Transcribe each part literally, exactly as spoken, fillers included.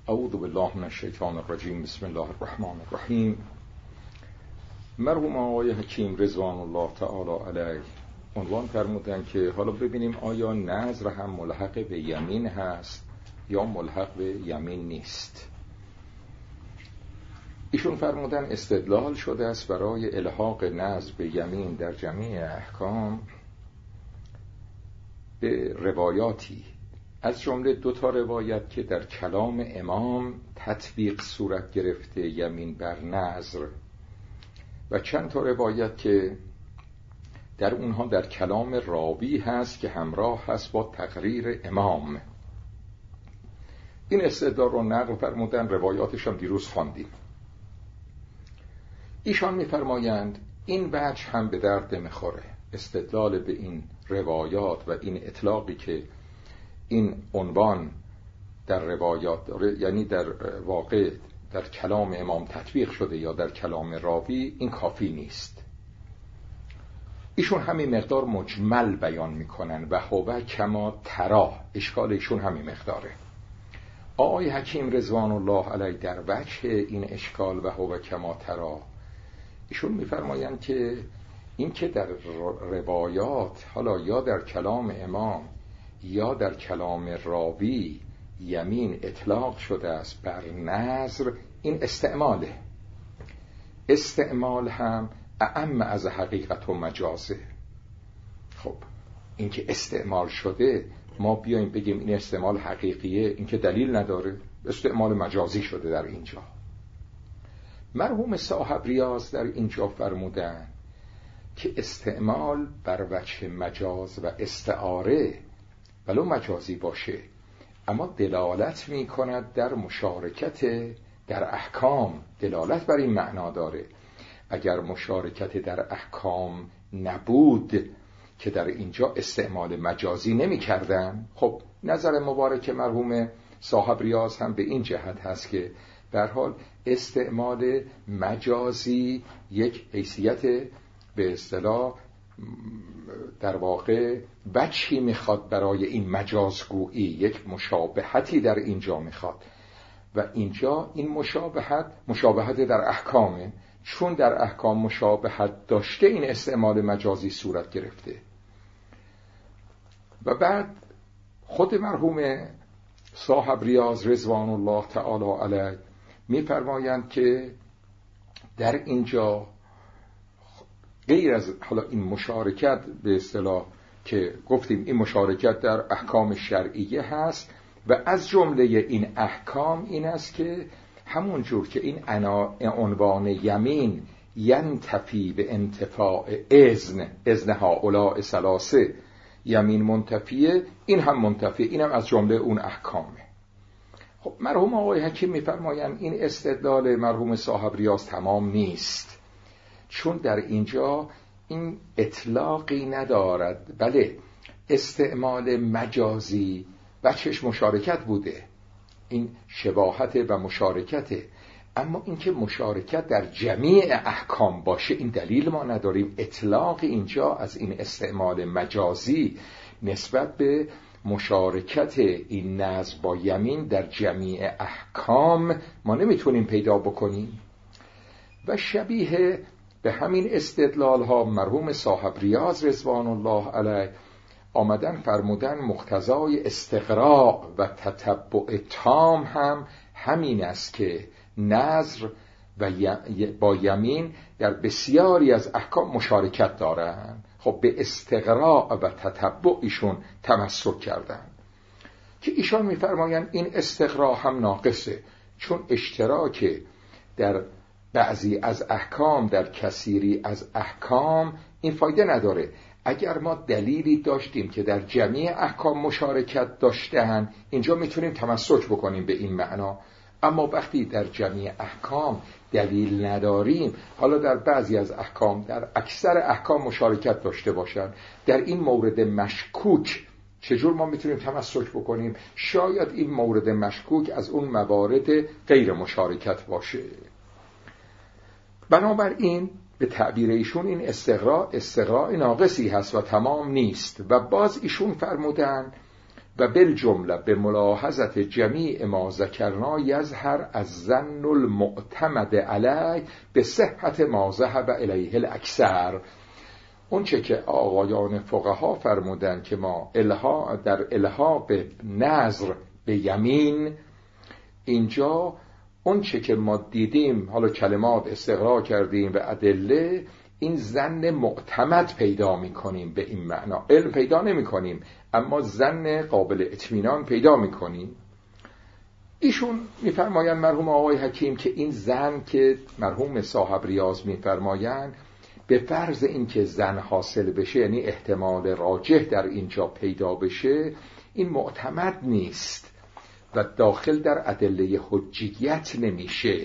اعوذ بالله من الشیطان الرجیم. بسم الله الرحمن الرحیم. مرحوم آقای حکیم رضوان الله تعالی علیه عنوان فرمودن که حالا ببینیم آیا نذر هم ملحق به یمین هست یا ملحق به یمین نیست. ایشون فرمودن استدلال شده است برای الحاق نذر به یمین در جمیع احکام به روایاتی، از جمله دو تا روایت که در کلام امام تطبیق صورت گرفته یمین بر نذر، و چند تا روایت که در اونها در کلام راوی هست که همراه هست با تقریر امام. این استدلال رو نقل فرمودن، روایاتش هم دیروز خواندیم. ایشان می‌فرمایند این وجه هم به درد می‌خوره، استدلال به این روایات و این اطلاقی که این عنوان در روایات داره، یعنی در واقع در کلام امام تطبیق شده یا در کلام راوی، این کافی نیست. ایشون همین مقدار مجمل بیان میکنن و هو کما ترا، اشکال ایشون همین مقداره. آقای حکیم رضوان الله علیه در وجه این اشکال و هو کما ترا ایشون میفرمایند که این که در روایات، حالا یا در کلام امام یا در کلام راوی، یمین اطلاق شده است بر نذر، این استعماله. استعمال هم اعم از حقیقت و مجازه. خب این که استعمال شده، ما بیایم بگیم این استعمال حقیقیه، این که دلیل نداره، استعمال مجازی شده در اینجا. مرحوم صاحب ریاض در اینجا فرمودن که استعمال بر وجه مجاز و استعاره ولو مجازی باشه، اما دلالت می کند در مشارکت در احکام، دلالت بر این معنا داره. اگر مشارکت در احکام نبود که در اینجا استعمال مجازی نمی کردن، خب نظر مبارک مرحوم صاحب ریاض هم به این جهت هست که به هر حال استعمال مجازی یک حیثیت به اصطلاح در واقع وجهی میخواد برای این مجازگویی، یک مشابهتی در اینجا میخواد و اینجا این مشابهت مشابهت در احکامه، چون در احکام مشابهت داشته این استعمال مجازی صورت گرفته. و بعد خود مرحوم صاحب ریاض رضوان الله تعالی علیه میفرمایند که در اینجا غیر از حالا این مشارکت به اصطلاح که گفتیم این مشارکت در احکام شرعیه هست و از جمله این احکام این است که همون جور که این عنوان یمین ینتفی به انتفاع اذن، اذن هؤلاء ثلاثه، یمین منتفیه، این هم منتفیه، این هم از جمله اون احکامه. خب مرحوم آقای حکیم میفرمایند این استدلال مرحوم صاحب ریاض تمام نیست، چون در اینجا این اطلاقی ندارد. بله استعمال مجازی بچش مشارکت بوده، این شباهت و مشارکته، اما اینکه مشارکت در جمیع احکام باشه این دلیل ما نداریم. اطلاق اینجا از این استعمال مجازی نسبت به مشارکت این نذر با یمین در جمیع احکام ما نمیتونیم پیدا بکنیم. و شبیه به همین استدلال ها مرحوم صاحب ریاض رضوان الله علیه آمدن فرمودن مقتضای استقراء و تتبع تام هم همین است که نذر و با یمین در بسیاری از احکام مشارکت دارند. خب به استقراء و تتبع ایشون تمسک کردن که ایشان میفرمایند این استقراء هم ناقصه، چون اشتراک در بعضی از احکام در کثیری از احکام این فایده نداره. اگر ما دلیلی داشتیم که در جمیع احکام مشارکت داشتن، اینجا میتونیم تمسک بکنیم به این معنا، اما وقتی در جمیع احکام دلیل نداریم، حالا در بعضی از احکام در اکثر احکام مشارکت داشته باشن، در این مورد مشکوک چجور ما میتونیم تمسک بکنیم؟ شاید این مورد مشکوک از اون موارد غیر مشارکت باشه. بنابراین به تعبیر ایشون این استقراء استقراء ناقصی هست و تمام نیست. و باز ایشون فرمودن و بالجمله به ملاحظت جمیع ما ذکرنا یظهر از ظن المعتمد علی به صحت ما ذهب الیه الاکثر. اون چه که آقایان فقها فرمودن که ما الها در الحاق نظر به یمین، اینجا اون چه که ما دیدیم، حالا کلمات استقرا کردیم و ادله، این ظن معتمد پیدا میکنیم به این معنا. علم پیدا نمی کنیم اما ظن قابل اطمینان پیدا میکنیم. ایشون میفرمایند مرحوم آقای حکیم که این ظن که مرحوم صاحب ریاض میفرمایند به فرض این که ظن حاصل بشه، یعنی احتمال راجح در اینجا پیدا بشه، این معتمد نیست و داخل در ادله حجیت نمیشه.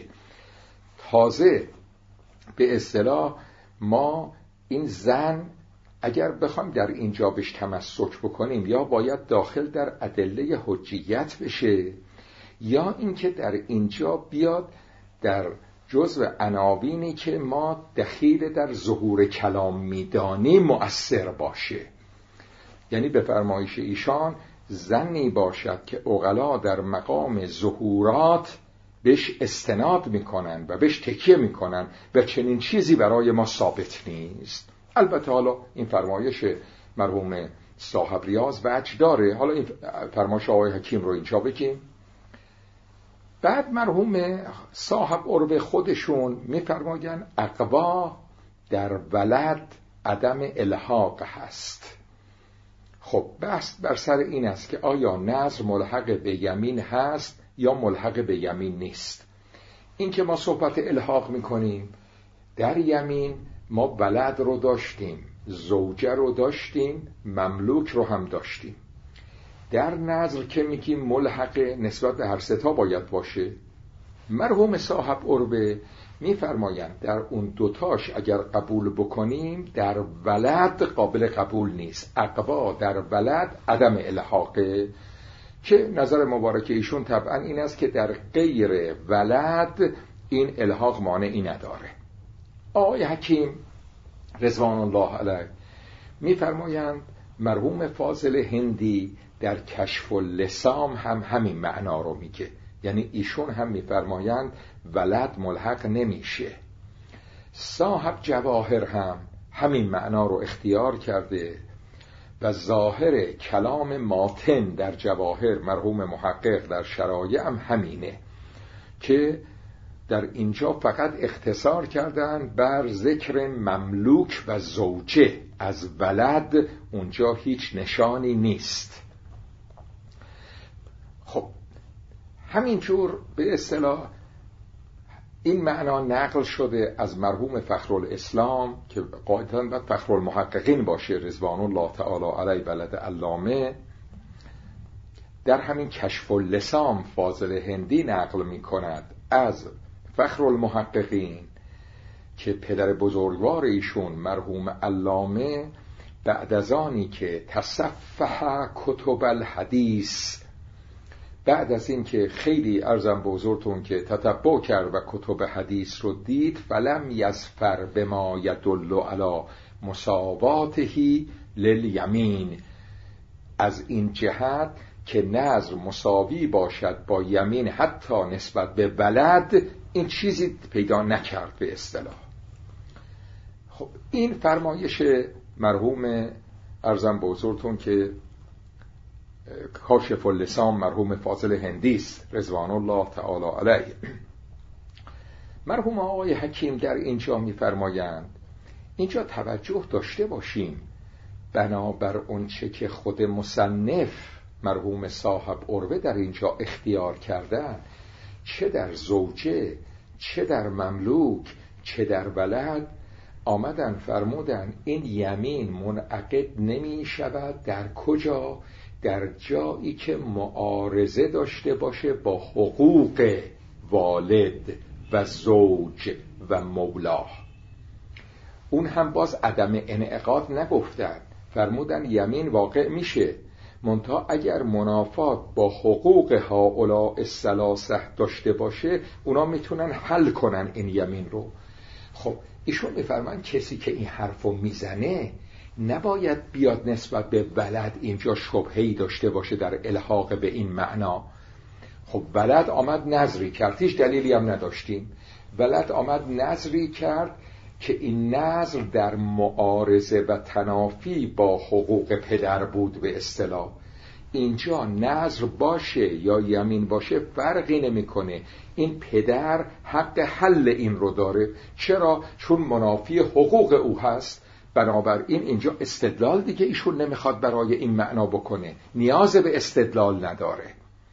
تازه به اصطلاح ما این ظن اگر بخوایم در اینجا بهش تمسک بکنیم، یا باید داخل در ادله حجیت بشه، یا اینکه در اینجا بیاد در جزء عناوینی که ما دخیل در ظهور کلام میدانیم مؤثر باشه. یعنی به فرمایش ایشان ظنی باشد که عقلا در مقام ظهورات بهش استناد میکنن و بهش تکیه میکنن و چنین چیزی برای ما ثابت نیست. البته حالا این فرمایش مرحوم صاحب ریاض وجه داره، حالا این فرمایش آقای حکیم رو اینجا بگیم. بعد مرحوم صاحب عرب خودشون میفرماین اقوا در ولد عدم الحاق هست. خب بحث بر سر این است که آیا نظر ملحق به یمین هست یا ملحق به یمین نیست. این که ما صحبت الحاق میکنیم، در یمین ما ولد رو داشتیم، زوجه رو داشتیم، مملوک رو هم داشتیم. در نظر که میگیم ملحق نسبت به هر ستا باید باشه. مرحوم صاحب عربه میفرمایند در اون دوتاش اگر قبول بکنیم در ولد قابل قبول نیست. اقوا در ولد عدم الحاقه، که نظر مبارک ایشون طبعا این است که در غیر ولد این الحاق مانعی نداره. آقای حکیم رضوان الله علیه میفرمایند مرحوم فاضل هندی در کشف اللسام هم همین معنا رو میگه، یعنی ایشون هم میفرمایند ولد ملحق نمیشه. صاحب جواهر هم همین معنا رو اختیار کرده و ظاهر کلام ماتن در جواهر مرحوم محقق در شرایع هم همینه که در اینجا فقط اختصار کردن بر ذکر مملوک و زوجه، از ولد اونجا هیچ نشانی نیست. خب همینجور به اصطلاح این معنا نقل شده از مرحوم فخرالاسلام که قاعدتاً باید فخرالمحققین باشه رضوان الله تعالی علیه بلد علامه، در همین کشف اللسام فاضل هندی نقل می کند از فخرالمحققین که پدر بزرگوار ایشون مرحوم علامه بعد از آنی که تصفح کتب الحدیث، بعد از این که خیلی عرضم به حضورتون که تتبع کرد و کتب حدیث رو دید، فلم یظفر بما یدل علی مساواتهی لیمین، از این جهت که نظر مساوی باشد با یمین حتی نسبت به ولد، این چیزی پیدا نکرد به اصطلاح. خب این فرمایش مرحوم عرضم به حضورتون که کاشف اللسان مرحوم فاضل هندیست رضوان الله تعالی علیه. مرحوم آقای حکیم در اینجا می‌فرمایند اینجا توجه داشته باشیم بنابر اونچه که خود مصنف مرحوم صاحب عروه در اینجا اختیار کردن، چه در زوجه، چه در مملوک، چه در ولد، آمدن فرمودن این یمین منعقد نمی شود در کجا؟ در جایی که معارضه داشته باشه با حقوق والد و زوج و مولا. اون هم باز عدم انعقاد نگفتن، فرمودن یمین واقع میشه منتها اگر منافات با حقوق هؤلاء الثلاثه داشته باشه اونا میتونن حل کنن این یمین رو. خب ایشون میفرمان کسی که این حرفو میزنه نباید بیاد نسبت به ولد اینجا شبهه‌ای داشته باشه در الحاق به این معنا. خب ولد آمد نظری کرد، هیچ دلیلی هم نداشتیم. ولد آمد نظری کرد که این نظر در معارضه و تنافی با حقوق پدر بود. به اصطلاح اینجا نظر باشه یا یمین باشه فرقی نمیکنه، این پدر حق حل این رو داره. چرا؟ چون منافی حقوق او هست. بنابراین اینجا استدلال دیگه ایشون نمیخواد برای این معنا بکنه، نیاز به استدلال نداره.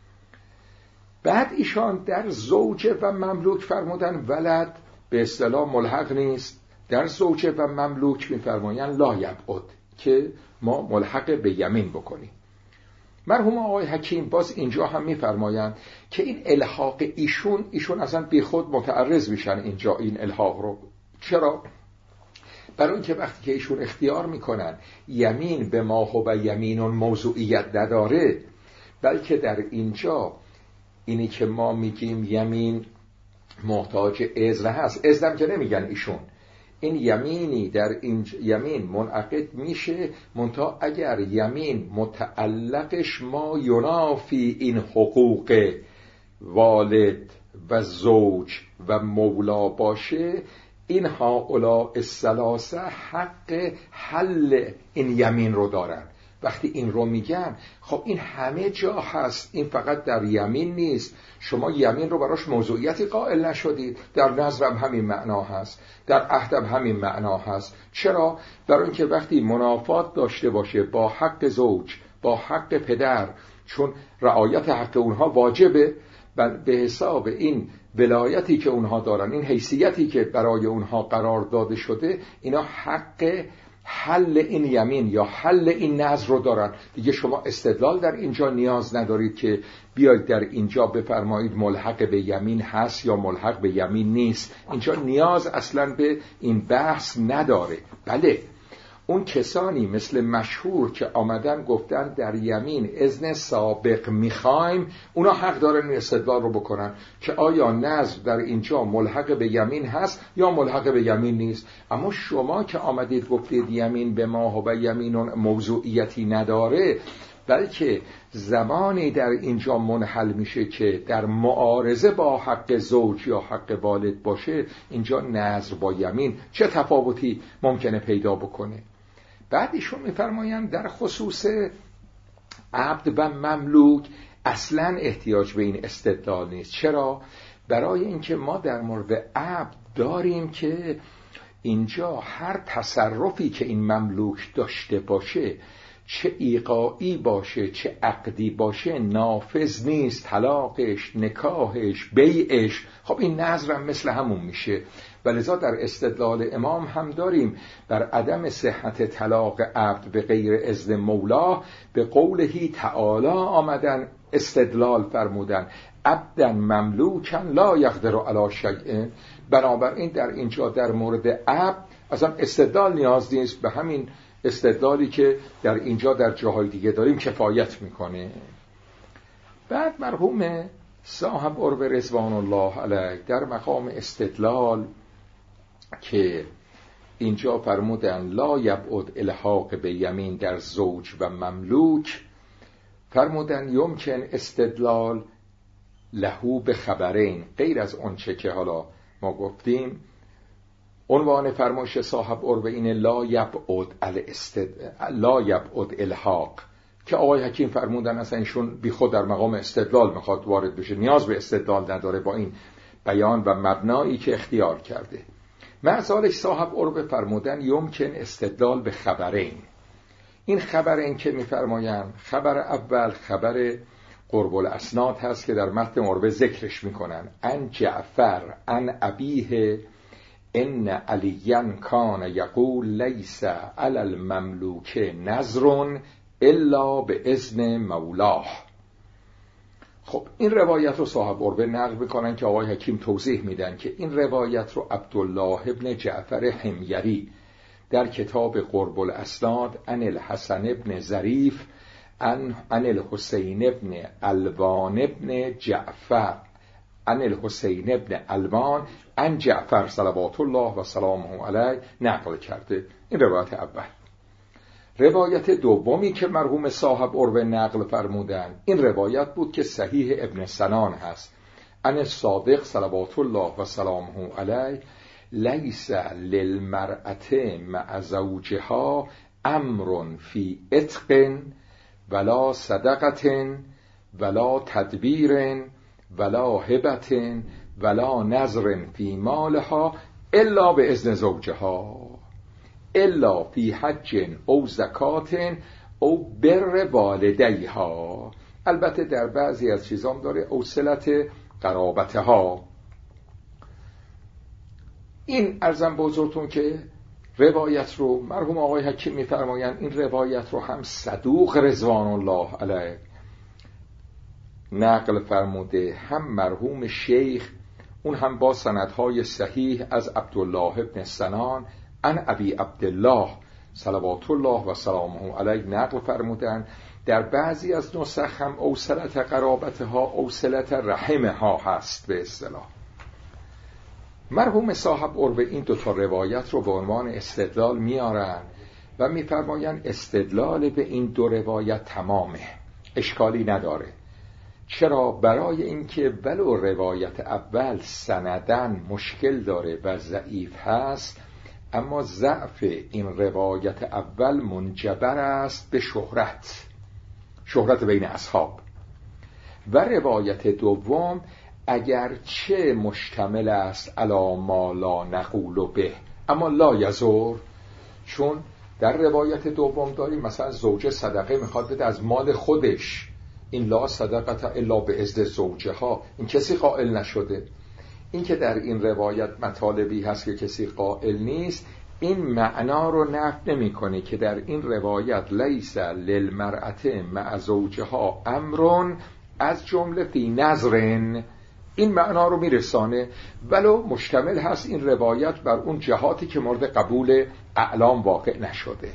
بعد ایشان در زوجه و مملوک فرمودن ولد به اصطلاح ملحق نیست. در زوجه و مملوک میفرمایند لا یبعد، که ما ملحق به یمین بکنیم. مرحوم آقای حکیم باز اینجا هم میفرمایند که این الحاق ایشون ایشون اصلا بی خود متعرض میشن اینجا این الحاق رو. چرا؟ برای اینکه وقتی که ایشون اختیار میکنن یمین به ما هو یمین موضوعیت نداره، بلکه در اینجا اینی که ما میگیم یمین محتاج اذن هست، اذنم که نمیگن ایشون، این یمینی در این یمین منعقد میشه منتها اگر یمین متعلقش ما ینافی این حقوق والد و زوج و مولا باشه، این هؤلاء الثلاثه حق حل این یمین رو دارن. وقتی این رو میگن خب این همه جا هست، این فقط در یمین نیست. شما یمین رو براش موضوعیتی قائل نشدید، در نظرم همین معنا هست، در عهدم همین معنا هست. چرا؟ برای اینکه وقتی منافات داشته باشه با حق زوج با حق پدر، چون رعایت حق اونها واجبه، به حساب این ولایتی که اونها دارن، این حیثیتی که برای اونها قرار داده شده، اینا حق حل این یمین یا حل این نظر رو دارن. دیگه شما استدلال در اینجا نیاز ندارید که بیاید در اینجا بفرمایید ملحق به یمین هست یا ملحق به یمین نیست. اینجا نیاز اصلا به این بحث نداره. بله اون کسانی مثل مشهور که آمدن گفتن در یمین اذن سابق میخوایم، اونا حق دارن این استدلال رو بکنن که آیا نظر در اینجا ملحق به یمین هست یا ملحق به یمین نیست. اما شما که آمدید گفتید یمین به ما و یمین موضوعیتی نداره، بلکه زمانی در اینجا منحل میشه که در معارضه با حق زوج یا حق والد باشه، اینجا نظر با یمین چه تفاوتی ممکنه پیدا بکنه. بعد ایشون میفرمایند در خصوص عبد و مملوک اصلا احتیاج به این استدلال نیست. چرا؟ برای اینکه ما در مورد عبد داریم که اینجا هر تصرفی که این مملوک داشته باشه، چه ایقاعی باشه چه عقدی باشه، نافذ نیست. طلاقش، نکاحش، بیعش، خب این نظرم مثل همون میشه. ولذا در استدلال امام هم داریم بر عدم صحت طلاق عبد به غیر اذن مولا، به قولهی تعالی آمدن استدلال فرمودن عبدا مملوکا لا یقدر علی شیء. بنابراین در اینجا در مورد عبد اصلا استدلال نیاز نیست، به همین استدلالی که در اینجا در جاهای دیگه داریم کفایت میکنه. بعد مرحوم صاحب عرب رضوان الله علیه در مقام استدلال که اینجا فرمودن لا یبعد الحاق به یمین در زوج و مملوک، فرمودن یمکن استدلال لهو به خبرین، غیر از اون چه که حالا ما گفتیم. عنوان فرمایش صاحب عرب اینه لا یبعد الاستد لا یبعد الحاق، که آقای حکیم فرمودن اصلا ایشون بی خود در مقام استدلال میخواد وارد بشه، نیاز به استدلال نداره با این بیان و مبنایی که اختیار کرده. معزالش صاحب عرب فرمودن یمکن استدلال به خبرین. این خبرین که میفرمایند، خبر اول خبر قرب الاسناد هست که در متن عربه ذکرش میکنن، ان جعفر ان ابیه ان علیاً کان یقول لیس علی المملوک نظر الا به اذن مولاه. خب این روایت رو صاحب عربه نقل میکنن که آقای حکیم توضیح میدن که این روایت رو عبدالله ابن جعفر حمیری در کتاب قرب الاسناد عن الحسن ابن ظریف عن الحسین ابن الوان ابن جعفر عن الحسین ابن الوان عن جعفر صلوات الله و سلامه علیه نقل کرده. این روایت اول. روایت دومی که مرحوم صاحب عروه نقل فرمودن این روایت بود که صحیح ابن سنان هست. ان صادق صلوات الله و سلامه علیه لیس للمرأة مع زوجها امر فی عتق ولا صدقة ولا تدبیر ولا هبة ولا نظر فی مالها الا به اذن زوجها الا فی حج او زکات او بر والدیها. البته در بعضی از چیزام داره او صلت قرابتها. این عرضم بزرگتون که روایت رو مرحوم آقای حکیم می‌فرمایند این روایت رو هم صدوق رضوان الله علیه نقل فرموده، هم مرحوم شیخ اون هم با سندهای صحیح از عبدالله ابن سنان عن ابی عبدالله صلوات الله و سلامه علیه نقل فرمودن. در بعضی از نسخ هم اوصلت قرابتها اوصلت رحمها هست به اصطلاح. مرحوم صاحب عروه این دو تا روایت رو به عنوان استدلال میارن و میفرمایند استدلال به این دو روایت تمامه، اشکالی نداره. چرا؟ برای اینکه ولو روایت اول سندن مشکل داره و ضعیف هست، اما ضعف این روایت اول منجبر است به شهرت شهرت بین اصحاب، و روایت دوم اگر چه مشتمل است علی ما لا نقول به اما لا یزور، چون در روایت دوم داریم مثلا زوجه صدقه میخواد بده از مال خودش، این لا صدقه الا به اذن زوجها، این کسی قائل نشده. این که در این روایت مطالبی هست که کسی قائل نیست، این معنا رو نفی نمی‌کنه که در این روایت لیس للمرأة مع زوجها امرون از جمله فی نظرن، این معنا رو میرسانه، ولو مشتمل هست این روایت بر اون جهاتی که مورد قبول اعلام واقع نشده.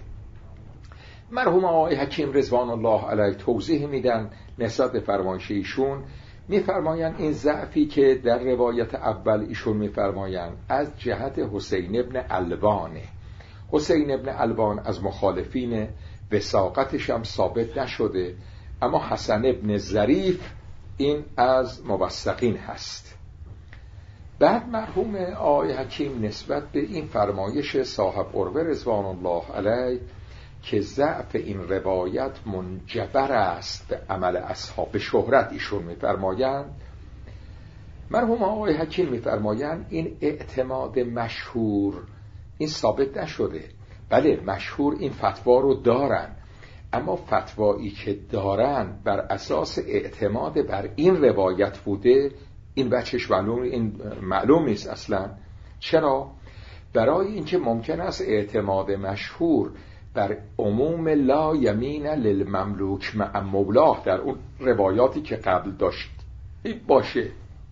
مرحوم آقای حکیم رضوان الله علیه توضیح میدن نسبت به فرمایش ایشون، میفرمایند این ضعفی که در روایت اول ایشون میفرمایند از جهت حسین ابن البانه. حسین ابن البان از مخالفین وثاقتش هم ثابت نشده، اما حسن ابن ظریف این از موثقین هست. بعد مرحوم آقای حکیم نسبت به این فرمایش صاحب عروه رضوان الله علیه که ضعف این روایت منجبر است به عمل اصحاب شهرت ایشون میفرمایند، مرحوم آقای حکیم میفرمایند این اعتماد مشهور این ثابت نشده. بله مشهور این فتوا رو دارن، اما فتوایی که دارن بر اساس اعتماد بر این روایت بوده، این بچش معلوم این معلوم نیست اصلا. چرا؟ برای اینکه ممکن است اعتماد مشهور بر عموم لا یمین للمملوک مع مولاه در اون روایاتی که قبل داشت باشه،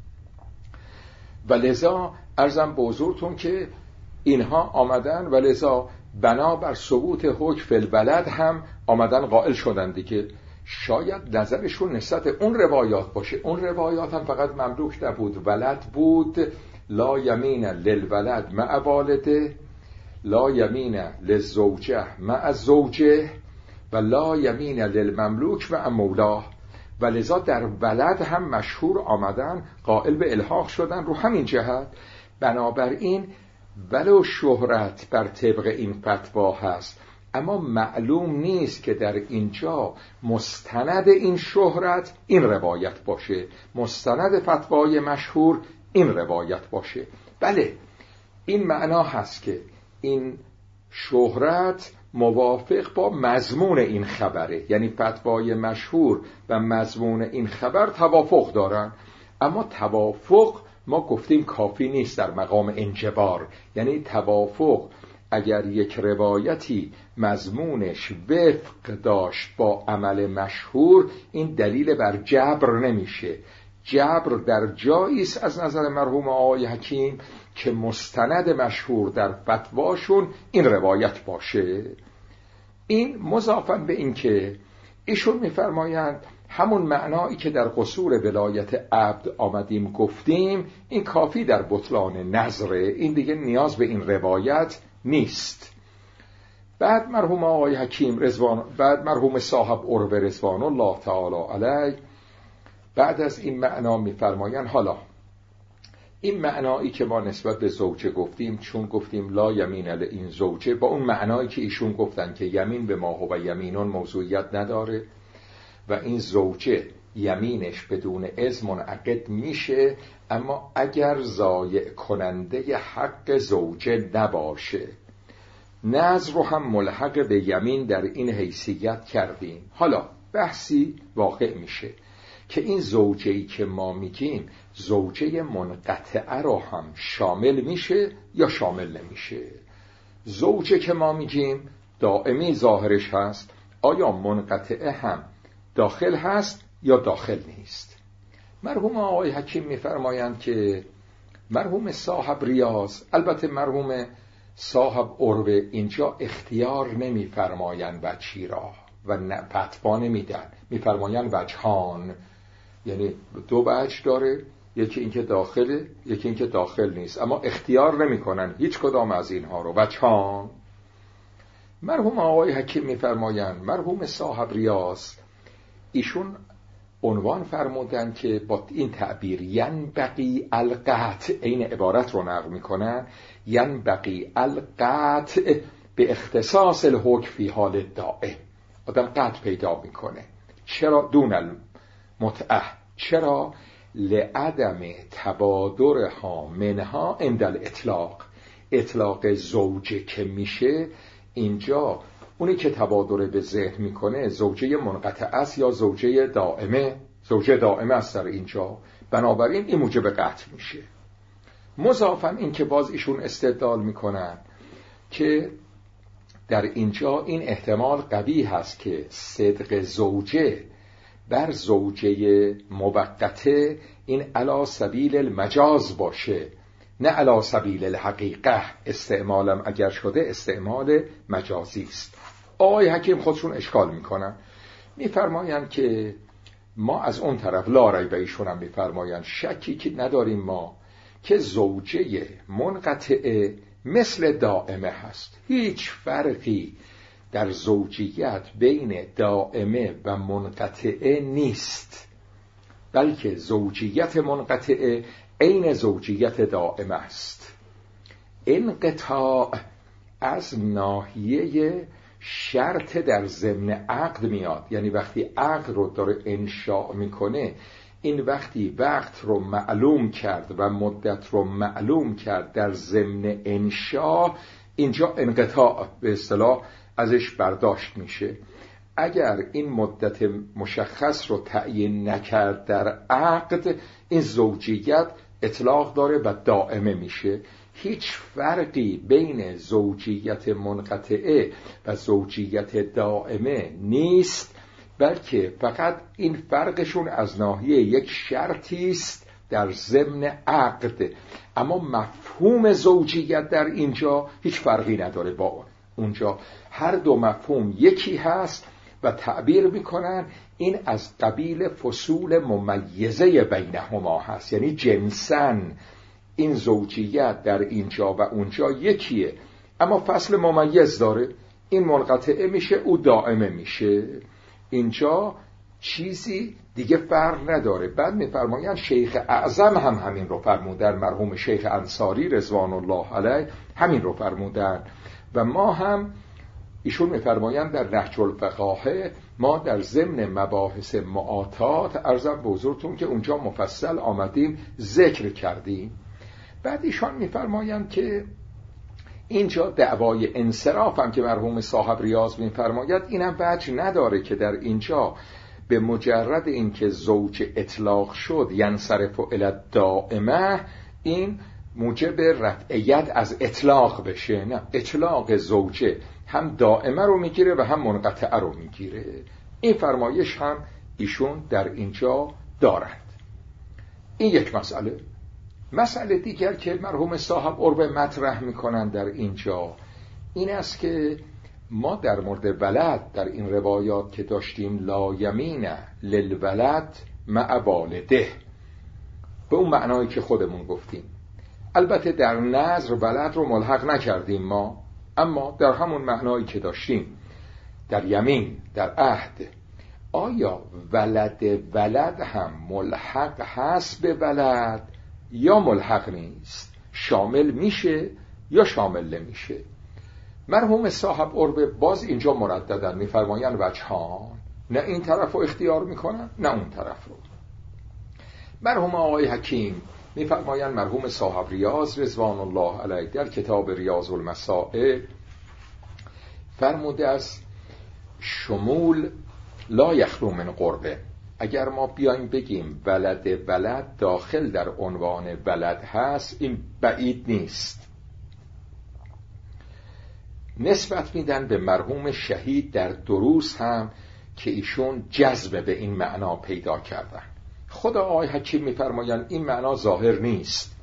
و لذا عرضم به حضورتون که اینها آمدن و لذا بنابر ثبوت حکم فی البلد هم آمدن قائل شدن دیگه. شاید نظرشون نسبت اون روایات باشه، اون روایات هم فقط مملوک نبود، ولد بود، لا یمین للولد مع والده، لا یمین للزوجه مع زوجه و لا یمین للمملوک مع مولاه، و لذا در ولد هم مشهور آمدن قائل به الحاق شدن رو همین جهت. بنابراین ولو شهرت بر طبق این فتوا هست، اما معلوم نیست که در اینجا مستند این شهرت این روایت باشه، مستند فتوای مشهور این روایت باشه. بله این معنا هست که این شهرت موافق با مضمون این خبره، یعنی فتوای مشهور و مضمون این خبر توافق دارن، اما توافق ما گفتیم کافی نیست در مقام انجبار. یعنی توافق اگر یک روایتی مضمونش وفق داشت با عمل مشهور، این دلیل بر جبر نمیشه. جبر در جایی است از نظر مرحوم آقای حکیم که مستند مشهور در فتواشون این روایت باشه. این مضافاً به این که ایشون میفرمایند همون معنایی که در قصور ولایت عبد آمدیم گفتیم، این کافی در بطلان نظره، این دیگه نیاز به این روایت نیست. بعد مرحوم آقای حکیم رضوان بعد مرحوم صاحب عروه رضوان الله تعالی علیه بعد از این معنا میفرمایند حالا این معنایی که ما نسبت به زوجه گفتیم، چون گفتیم لا یمین این زوجه، با اون معنایی که ایشون گفتن که یمین به ما هو یمینون موضوعیت نداره و این زوجه یمینش بدون اذن منعقد میشه، اما اگر ضایع کننده حق زوجه نباشه. نذر رو هم ملحق به یمین در این حیثیت کردیم. حالا بحثی واقع میشه که این زوجه‌ای که ما میگیم زوجه منقطعه رو هم شامل میشه یا شامل نمیشه. زوجه که ما میگیم دائمی ظاهرش هست، آیا منقطعه هم داخل هست یا داخل نیست؟ مرحوم آقای حکیم میفرمایند که مرحوم صاحب ریاض، البته مرحوم صاحب عروه اینجا اختیار نمیفرمایند وجهی را و فتوا نمیدن، میفرمایند وجهان، یعنی دو وجه داره، یکی اینکه داخله یکی اینکه داخل نیست، اما اختیار نمیکنن هیچ کدام از اینها رو. وجهان. مرحوم آقای حکیم میفرمایند مرحوم صاحب ریاض ایشون عنوان فرمودن که با این تعبیر ینبغی القطع، این عبارت رو نقل میکنن، ینبغی القطع به اختصاص الحکم فی حال دائم. آدم قطع پیدا میکنه. چرا دون المتعه؟ چرا؟ لعدم تبادرها منها عند الاطلاق. اطلاق زوجه که میشه اینجا اونی که تبادر به ذهن میکنه زوجه منقطع است یا زوجه دائمه؟ زوجه دائمه است در اینجا، بنابراین این موجب قطع میشه. مضافاً این که باز ایشون استدلال میکنن که در اینجا این احتمال قوی هست که صدق زوجه بر زوجه موقته این علی سبیل المجاز باشه، نه علی سبیل الحقیقه. استعمالم اگر شده استعمال مجازی است. آقای حکیم خودشون اشکال میکنن، میفرمایند که ما از اون طرف لا ریب، ایشون هم میفرمایند شکی که نداریم ما که زوجه منقطعه مثل دائمه هست. هیچ فرقی در زوجیت بین دائمه و منقطعه نیست، بلکه زوجیت منقطعه عین زوجیت دائمه است. انقطاع از ناحیه شرط در ضمن عقد میاد، یعنی وقتی عقد رو داره انشاء میکنه، این وقتی وقت رو معلوم کرد و مدت رو معلوم کرد در ضمن انشاء، اینجا انقطاع به اصطلاح ازش برداشت میشه. اگر این مدت مشخص رو تعیین نکرد در عقد، این زوجیت اطلاق داره و دائمه میشه. هیچ فرقی بین زوجیت منقطعه و زوجیت دائمه نیست، بلکه فقط این فرقشون از ناحیه یک شرطی است در ضمن عقد، اما مفهوم زوجیت در اینجا هیچ فرقی نداره با اونجا. هر دو مفهوم یکی هست و تعبیر میکنن این از قبیل فصول ممیزه بینهما هست، یعنی جنسن این زوجیت در اینجا و اونجا یکیه، اما فصل ممیز داره. این منقطعه میشه، او دائمه میشه. اینجا چیزی دیگه فرق نداره. بعد میفرمایند شیخ اعظم هم همین رو فرمودن، مرحوم شیخ انصاری رضوان الله علیه همین رو فرمودن و ما هم ایشون میفرمایند در نهج الفقاهه ما در ضمن مباحث معاطات عرضم به حضورتون که اونجا مفصل آمدیم ذکر کردیم. بعد ایشان میفرمایند که اینجا دعوای انصراف هم که مرحوم صاحب ریاض میفرماید اینم وجه نداره که در اینجا به مجرد اینکه زوج اطلاق شد ینصرف الی الدائمه این موجب رفع ید از اطلاق بشه. نه، اطلاق زوجه هم دائمه رو میگیره و هم منقطعه رو میگیره. این فرمایش هم ایشون در اینجا دارند. این یک مسئله. مسئله دیگر که مرحوم صاحب عروه مطرح میکنن در اینجا این است که ما در مورد ولد در این روایات که داشتیم لا یمین للولد مع والده، به اون معنایی که خودمون گفتیم. البته در نظر ولد رو ملحق نکردیم ما، اما در همون معنایی که داشتیم در یمین، در عهد، آیا ولد ولد هم ملحق هست به ولد یا ملحق نیست؟ شامل میشه یا شامل نمیشه؟ مرحوم صاحب قربه باز اینجا مرددن میفرمایند وجهان، نه این طرف رو اختیار میکنن نه اون طرف رو. مرحوم آقای حکیم میفرمایند مرحوم صاحب ریاض رضوان الله علیه در کتاب ریاض المسائل فرموده است شمول لا یخلو من قربه. اگر ما بیایم بگیم ولد ولد داخل در عنوان ولد هست، این بعید نیست. نسبت میدن به مرحوم شهید در دروس هم که ایشون جذب به این معنا پیدا کردن. خود آقای حکیم میفرمایند این معنا ظاهر نیست،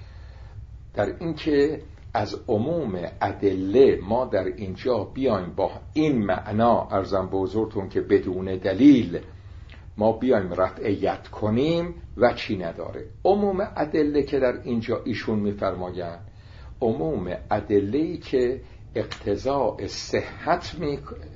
در اینکه از عموم ادله ما در اینجا بیایم با این معنا ارزم به حضورتون که بدون دلیل ما بیایم رفعیت کنیم و چی نداره. عموم ادله که در اینجا ایشون میفرمایند عموم ادله‌ای که اقتضاء صحت می...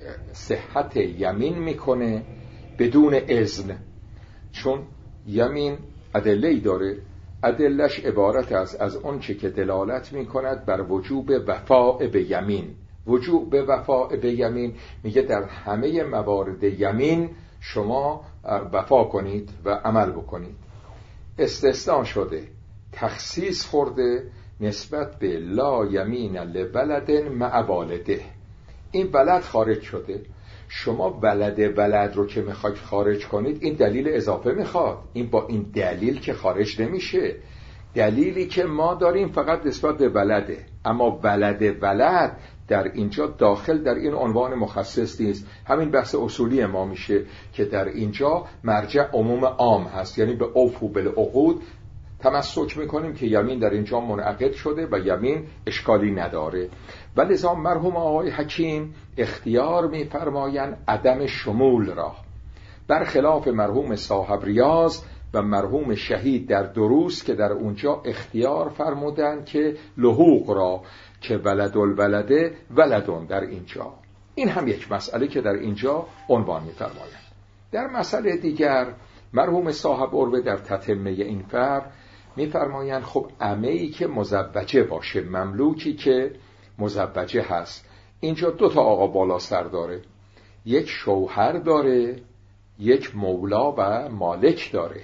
صحت یمین میکنه بدون اذن، چون یمین ادله‌ای داره، ادلش عبارت است از اون چه که دلالت میکند بر وجوب وفاء به یمین. وجوب به وفاء به یمین میگه در همه موارد یمین شما وفا کنید و عمل بکنید. استثناء شده، تخصیص خورده نسبت به لا یمین لولد مع والده. این ولد خارج شده، شما ولد ولد رو که میخواید خارج کنید این دلیل اضافه میخواد، این با این دلیل که خارج نمیشه. دلیلی که ما داریم فقط نسبت به ولده، اما ولد ولد در اینجا داخل در این عنوان مخصص نیست. همین بحث اصولی ما میشه که در اینجا مرجع عموم عام هست، یعنی به اوفو بالعقود تمسک میکنیم که یمین در اینجا منعقد شده و یمین اشکالی نداره. ولذا مرحوم آقای حکیم اختیار میفرمایند عدم شمول را، برخلاف مرحوم صاحب ریاض و مرحوم شهید در دروس که در اونجا اختیار فرمودن که لحوق را که ولد الولده ولدون در اینجا. این هم یک مسئله که در اینجا عنوان میفرمایند. در مسئله دیگر مرحوم صاحب قربه در تتمه این فر میفرمایند خب عمه‌ای که مزوجه باشه، مملوکی که مزوجه هست، اینجا دو تا آقا بالا سر داره، یک شوهر داره، یک مولا و مالک داره.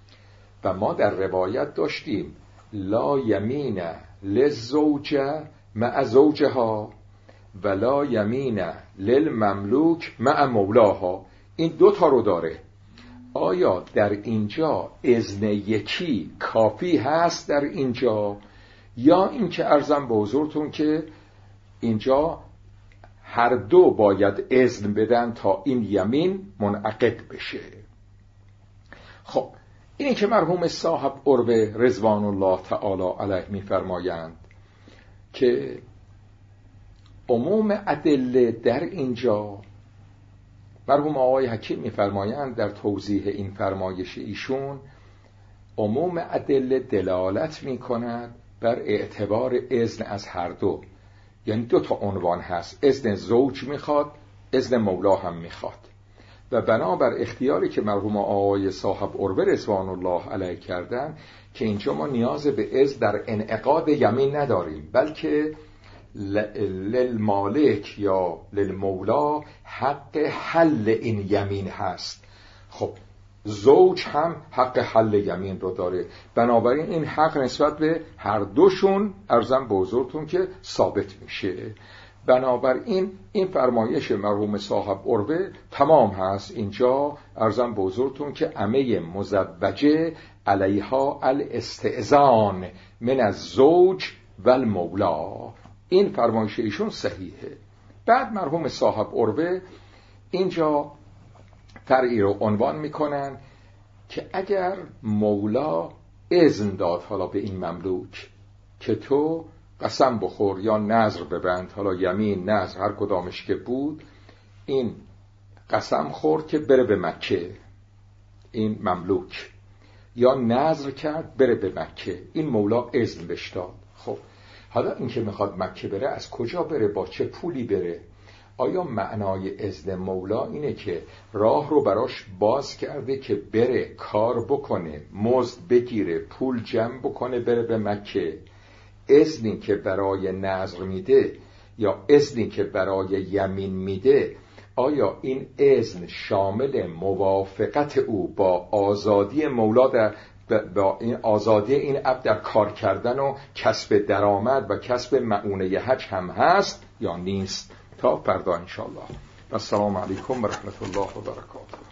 و ما در روایت داشتیم لا یمین للزوجه مع زوجها ولا یمین للمملوک مع مولاها. این دو تا رو داره. آیا در اینجا اذن یکی کافی هست در اینجا، یا اینکه عرضم به حضورتون که اینجا هر دو باید اذن بدن تا این یمین منعقد بشه؟ خب اینی که مرحوم صاحب قربه رضوان الله تعالی علیه میفرمایند که عموم ادله در اینجا، مرحوم آقای حکیم میفرمایند در توضیح این فرمایش ایشون عموم ادله دلالت میکند بر اعتبار اذن از هر دو، یعنی دو تا عنوان هست، اذن زوج میخواد، اذن مولا هم میخواد. و بنابر اختیاری که مرحوم آقای صاحب قربه رضوان الله علیه کردن که اینجا ما نیاز به اذن در انعقاد یمین نداریم، بلکه للمالک یا للمولا حق حل این یمین هست. خب زوج هم حق حل یمین رو داره، بنابراین این حق نسبت به هر دوشون ارزم به حضورتون که ثابت میشه. بنابراین این فرمایش مرحوم صاحب قربه تمام هست. اینجا ارزم به حضورتون که عمه مزوجه علیها الاستئذان من الزوج و المولا، این فرمایش ایشون صحیحه. بعد مرحوم صاحب قربه اینجا فرعی رو عنوان میکنن که اگر مولا اذن داد حالا به این مملوک که تو قسم بخور یا نذر ببند، حالا یمین نذر هر کدامش که بود، این قسم خورد که بره به مکه این مملوک، یا نذر کرد بره به مکه، این مولا اذن بهش داد. خب حالا این که میخواد مکه بره، از کجا بره، با چه پولی بره؟ آیا معنای اذن مولا اینه که راه رو براش باز کرده که بره کار بکنه، مزد بگیره، پول جمع بکنه، بره به مکه؟ اذنی که برای نذر میده یا اذنی که برای یمین میده، آیا این اذن شامل موافقت او با آزادی مولا در با این آزادی این عبد در کار کردن و کسب درآمد و کسب مؤونه حج هم هست یا نیست؟ تا فردا انشاءالله. السلام علیکم و رحمت الله و برکاته.